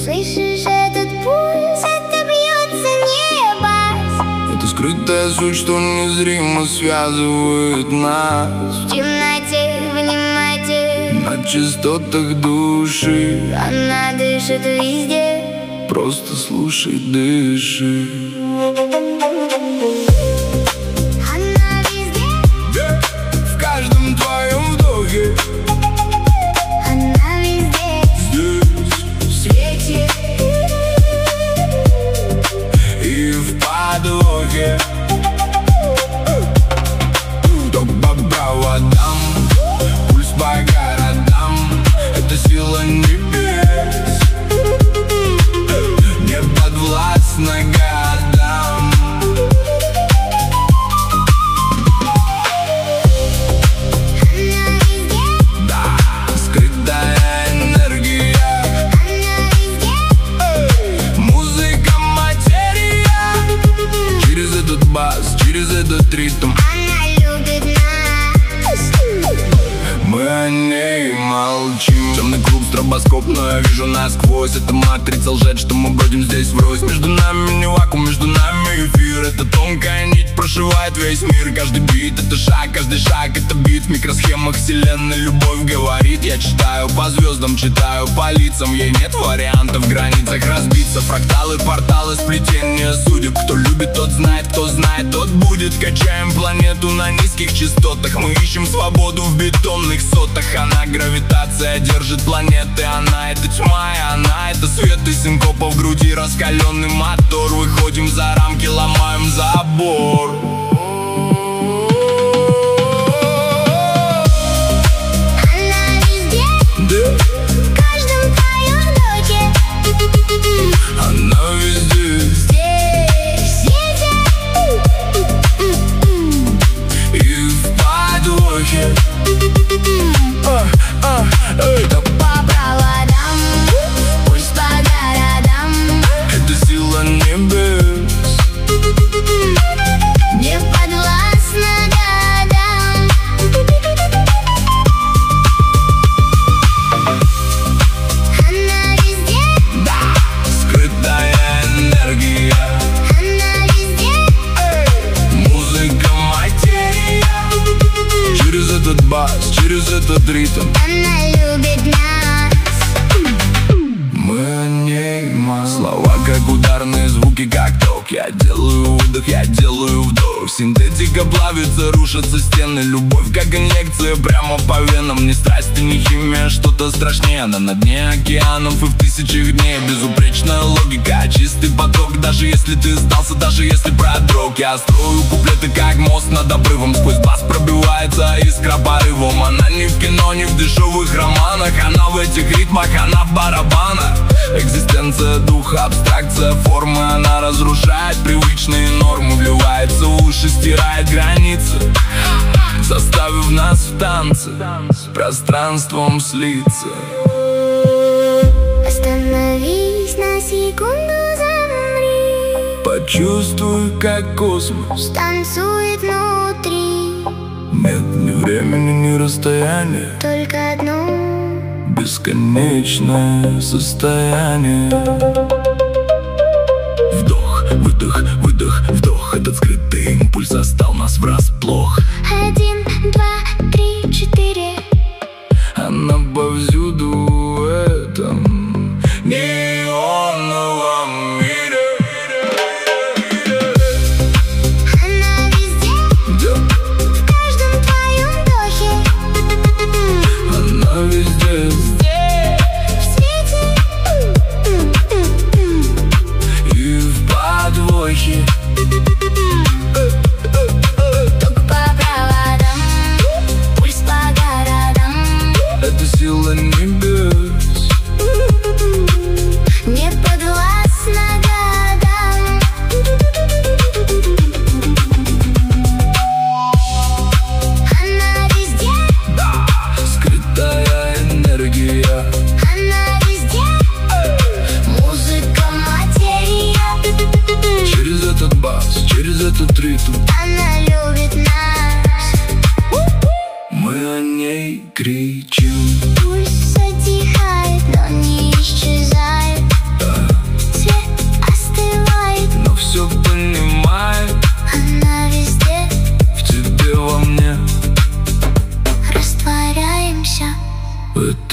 Слышишь этот пульс? Это бьется небо. Это скрытая суть, что незримо связывает нас. В темноте, в немоте, на частотах души. она дышит везде. Просто слушай, дыши. Она везде, В каждом твоем вдохе. она везде, Здесь в свете и в подвохе. Ток по проводам, пульс по городам. Это сила небес, не подвластна годам. она везде, Да, скрытая энергия, она везде, музыка, материя. Через этот бас, через этот ритм она любит нас. мы о ней молчим. Темный клуб, стробоскоп, но я вижу насквозь. Это матрица лжет, что мы бродим здесь врозь. Между нами не вакуум, между нами эфир. Это тонкая нить прошивает весь мир. Каждый бит — это шаг, каждый шаг — это бит. В микросхемах вселенной любовь говорит. Я читаю по звездам, читаю по лицам. Ей нет вариантов в границах разбиться. Фракталы, порталы, сплетения судеб. Кто любит, тот знает, кто знает, тот будет. Качаем планету на низких частотах. Мы ищем свободу в бетонных сотах. Она гравитация держит планеты. Она — это тьма, и она — это свет. И синкопа в груди, раскаленный мотор. Выходим за рамки, ломаем забор. Она везде, Да, в каждом твоем вдохе, она везде здесь, в свете и в подвохе. Ток по проводам, пульс по городам, Это сила небес, не подвластна годам. Она везде, скрытая энергия, она везде, музыка, материя. Через этот бас, через этот ритм она любит нас. мы о ней мало. Слова как ударные звуки, как ток. Я делаю выдох, я делаю вдох. Синтетика плавится, рушатся стены. Любовь как инъекция прямо по венам. Не страсть и не химия, что-то страшнее. Она на дне океанов и в тысячах дней. Безупречная логика, чистый поток. Даже если ты сдался, даже если продрог. Я строю куплеты как мост над обрывом. Сквозь бас пробивается искра порывом. Она не в кино, не в дешевых романах. Она в этих ритмах, она в барабанах. Экзистенция духа, абстракция формы. Она разрушает привычные нормы. Вливается в уши, стирает границы, заставив нас в танце с пространством слиться. Остановись на секунду, замри, Почувствуй, как космос. танцует внутри. Нет ни времени, ни расстояния. Только одно Бесконечное состояние. Вдох, выдох, выдох, вдох. Этот скрытый импульс застал нас врасплох. 1, 2, 3, 4. Она повсюду в этом неоновом мире. Она везде, Да, в каждом твоем вдохе, она везде в свете и в подвохе. ток по проводам, пульс по городам, Это сила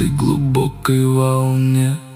этой глубокой волне.